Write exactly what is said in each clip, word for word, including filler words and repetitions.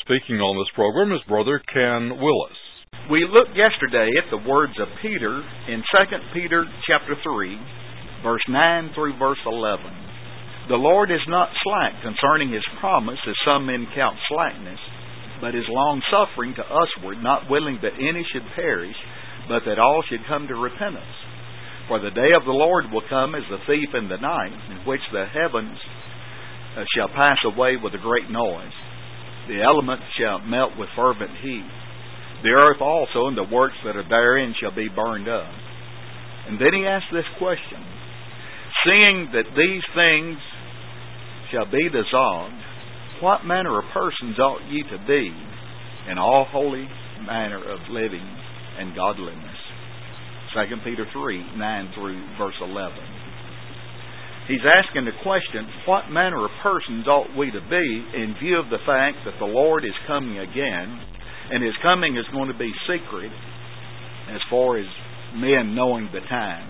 Speaking on this program is Brother Ken Willis. We looked yesterday at the words of Peter in Second Peter chapter three, verse nine through verse eleven. The Lord is not slack concerning His promise, as some men count slackness, but is long-suffering to usward, not willing that any should perish, but that all should come to repentance. For the day of the Lord will come as a thief in the night, in which the heavens uh, shall pass away with a great noise. The elements shall melt with fervent heat. The earth also and the works that are therein shall be burned up. And then he asks this question: Seeing that these things shall be dissolved, what manner of persons ought ye to be in all holy manner of living and godliness? Second Peter three, nine through verse eleven. He's asking the question, what manner of persons ought we to be in view of the fact that the Lord is coming again, and His coming is going to be secret as far as men knowing the time.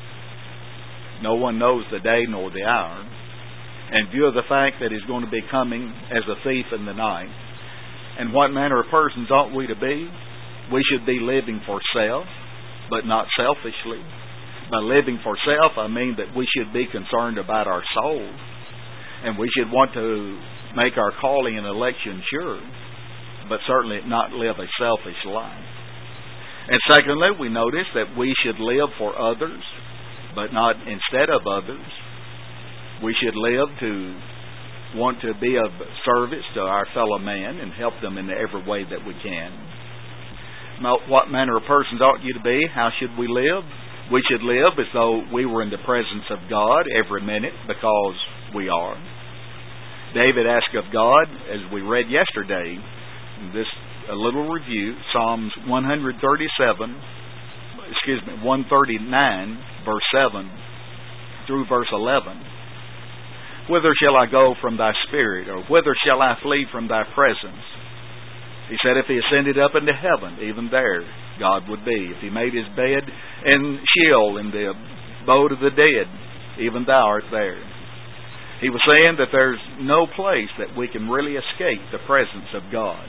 No one knows the day nor the hour. In view of the fact that He's going to be coming as a thief in the night. And what manner of persons ought we to be? We should be living for self, but not selfishly. By living for self, I mean that we should be concerned about our soul, and we should want to make our calling and election sure, but certainly not live a selfish life. And secondly, we notice that we should live for others, but not instead of others. We should live to want to be of service to our fellow man and help them in every way that we can. Now, what manner of persons ought you to be? How should we live? We should live as though we were in the presence of God every minute, because we are. David asked of God, as we read yesterday, this a little review, Psalms one thirty-seven, excuse me, one thirty-nine, verse seven through verse eleven. Whither shall I go from Thy Spirit, or whither shall I flee from Thy presence? He said, if He ascended up into heaven, even there God would be. If He made His bed in Sheol, in the abode of the dead, even Thou art there. He was saying that there's no place that we can really escape the presence of God.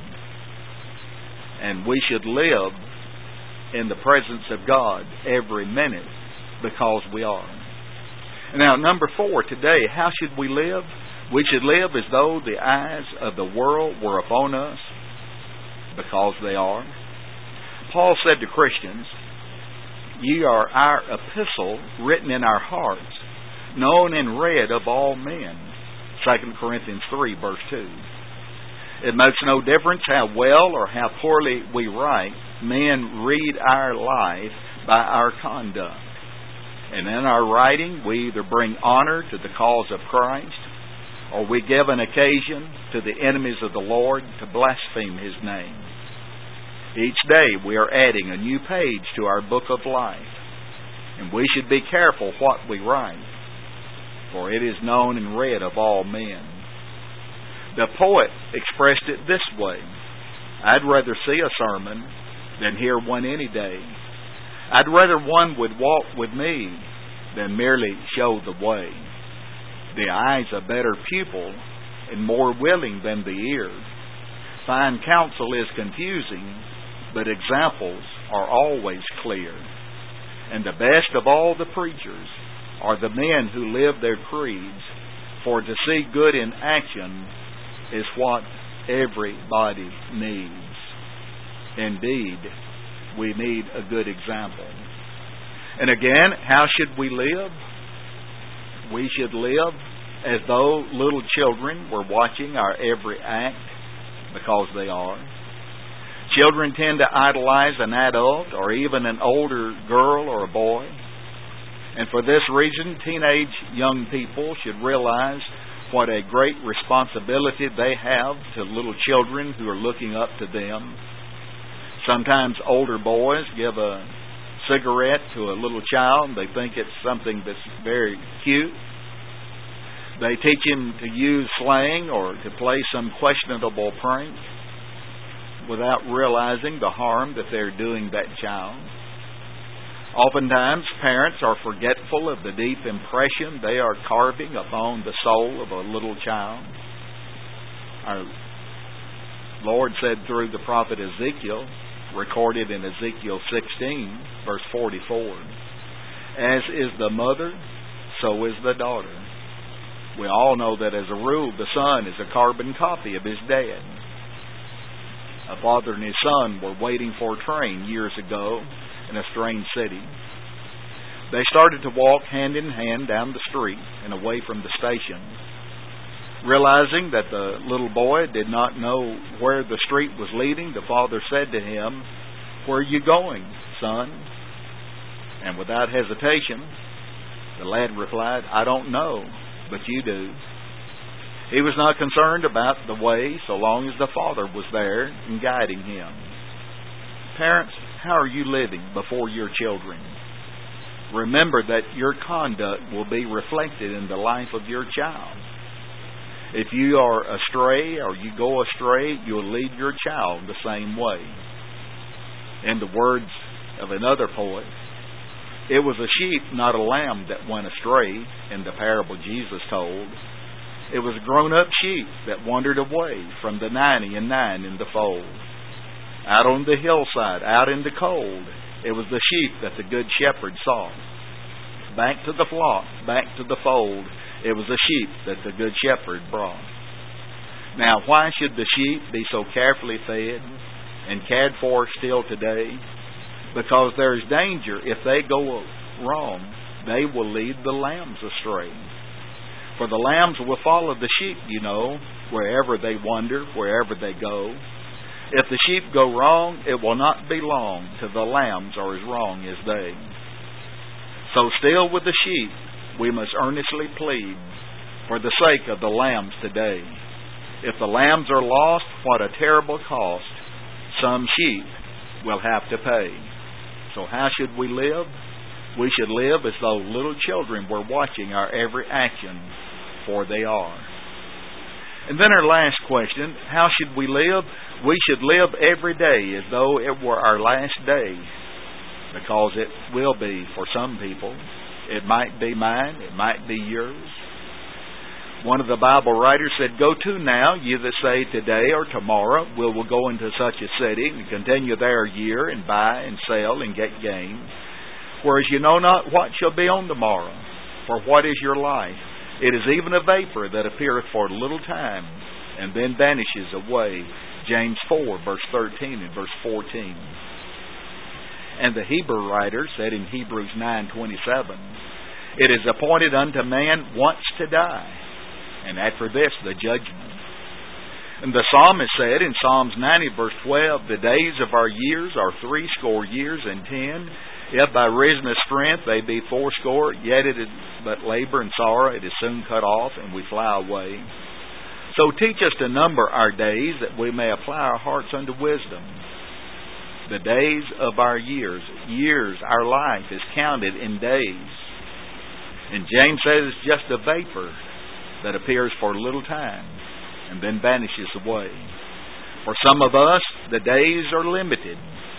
And we should live in the presence of God every minute, because we are. Now, number four today, how should we live? We should live as though the eyes of the world were upon us, because they are. Paul said to Christians, ye are our epistle written in our hearts, known and read of all men. Second Corinthians three, verse two. It makes no difference how well or how poorly we write. Men read our life by our conduct. And in our writing, we either bring honor to the cause of Christ, or we give an occasion to the enemies of the Lord to blaspheme His name. Each day we are adding a new page to our book of life, and we should be careful what we write, for it is known and read of all men. The poet expressed it this way: I'd rather see a sermon than hear one any day. I'd rather one would walk with me than merely show the way. The eye's a better pupil and more willing than the ear. Fine counsel is confusing, but examples are always clear. And the best of all the preachers are the men who live their creeds, for to see good in action is what everybody needs. Indeed, we need a good example. And again, how should we live? We should live as though little children were watching our every act, because they are. Children tend to idolize an adult or even an older girl or a boy. And for this reason, teenage young people should realize what a great responsibility they have to little children who are looking up to them. Sometimes older boys give a cigarette to a little child, and they think it's something that's very cute. They teach him to use slang or to play some questionable prank without realizing the harm that they're doing that child. Oftentimes, parents are forgetful of the deep impression they are carving upon the soul of a little child. Our The Lord said through the prophet Ezekiel, recorded in Ezekiel sixteen, verse forty-four, "As is the mother, so is the daughter." We all know that as a rule, the son is a carbon copy of his dad. A father and his son were waiting for a train years ago in a strange city. They started to walk hand in hand down the street and away from the station. Realizing that the little boy did not know where the street was leading, the father said to him, "Where are you going, son?" And without hesitation, the lad replied, "I don't know, but you do." He was not concerned about the way so long as the father was there and guiding him. Parents, how are you living before your children? Remember that your conduct will be reflected in the life of your child. If you are astray or you go astray, you'll lead your child the same way. In the words of another poet, it was a sheep, not a lamb, that went astray in the parable Jesus told. It was a grown-up sheep that wandered away from the ninety and nine in the fold. Out on the hillside, out in the cold, it was the sheep that the good shepherd sought. Back to the flock, back to the fold, it was the sheep that the good shepherd brought. Now, why should the sheep be so carefully fed and cared for still today? Because there is danger if they go wrong, they will lead the lambs astray. For the lambs will follow the sheep, you know, wherever they wander, wherever they go. If the sheep go wrong, it will not be long till the lambs are as wrong as they. So still with the sheep, we must earnestly plead for the sake of the lambs today. If the lambs are lost, what a terrible cost some sheep will have to pay. So how should we live? We should live as though little children were watching our every action, for they are. And then our last question, how should we live? We should live every day as though it were our last day, because it will be for some people. It might be mine, it might be yours. One of the Bible writers said, "Go to now, you that say today or tomorrow we will go into such a city and continue there a year and buy and sell and get gain. Whereas you know not what shall be on the morrow. For what is your life? It is even a vapor that appeareth for a little time and then vanishes away." James four, verse thirteen and verse fourteen. And the Hebrew writer said in Hebrews nine twenty-seven, "It is appointed unto man once to die, and after this the judgment." And the psalmist said in Psalms ninety, verse twelve, "The days of our years are threescore years and ten. If by reason of strength they be fourscore, yet it is but labor and sorrow. It is soon cut off, and we fly away. So teach us to number our days, that we may apply our hearts unto wisdom." The days of our years, years, our life is counted in days. And James says it's just a vapor that appears for a little time and then vanishes away. For some of us, the days are limited.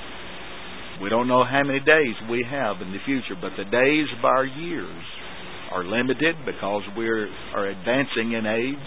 We don't know how many days we have in the future, but the days of our years are limited because we are advancing in age.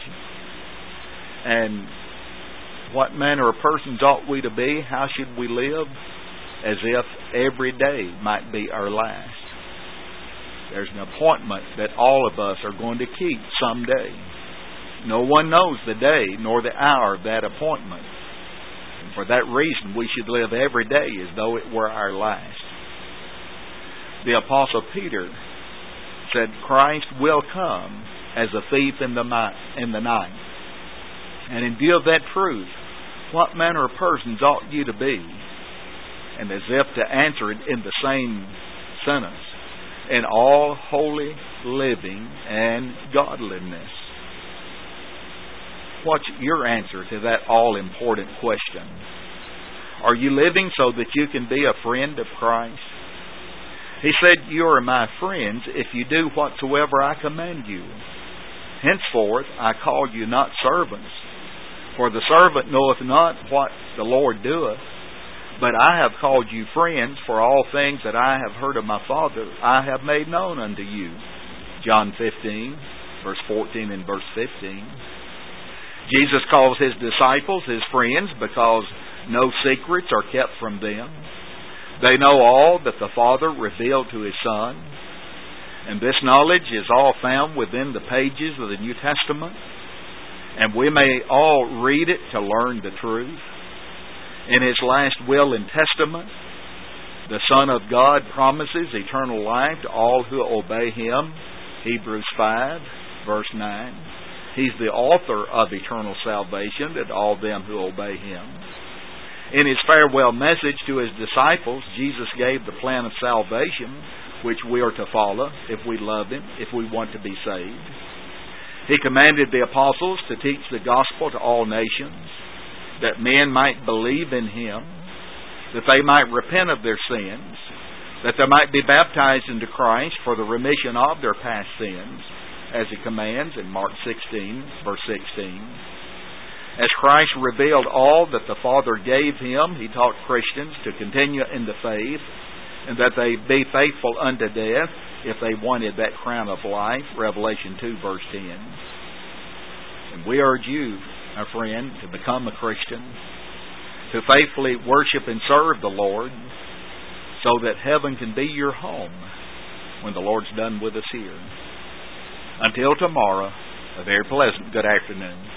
And what manner of persons ought we to be? How should we live? As if every day might be our last. There's an appointment that all of us are going to keep someday. No one knows the day nor the hour of that appointment. And for that reason, we should live every day as though it were our last. The Apostle Peter said, "Christ will come as a thief in the night." And in view of that truth, what manner of persons ought you to be? And as if to answer it in the same sentence, in all holy living and godliness. What's your answer to that all-important question? Are you living so that you can be a friend of Christ? He said, "You are my friends if you do whatsoever I command you. Henceforth I call you not servants, for the servant knoweth not what the Lord doeth, but I have called you friends, for all things that I have heard of my Father I have made known unto you." John fifteen, verse fourteen and verse fifteen. Jesus calls His disciples His friends because no secrets are kept from them. They know all that the Father revealed to His Son. And this knowledge is all found within the pages of the New Testament. And we may all read it to learn the truth. In His last will and testament, the Son of God promises eternal life to all who obey Him. Hebrews five, verse nine. He's the author of eternal salvation to all them who obey Him. In His farewell message to His disciples, Jesus gave the plan of salvation which we are to follow if we love Him, if we want to be saved. He commanded the apostles to teach the gospel to all nations, that men might believe in Him, that they might repent of their sins, that they might be baptized into Christ for the remission of their past sins, as He commands in Mark sixteen, verse sixteen. As Christ revealed all that the Father gave Him, He taught Christians to continue in the faith, and that they be faithful unto death if they wanted that crown of life, Revelation two, verse ten. And we urge you, my friend, to become a Christian, to faithfully worship and serve the Lord, so that heaven can be your home when the Lord's done with us here. Until tomorrow, a very pleasant good afternoon.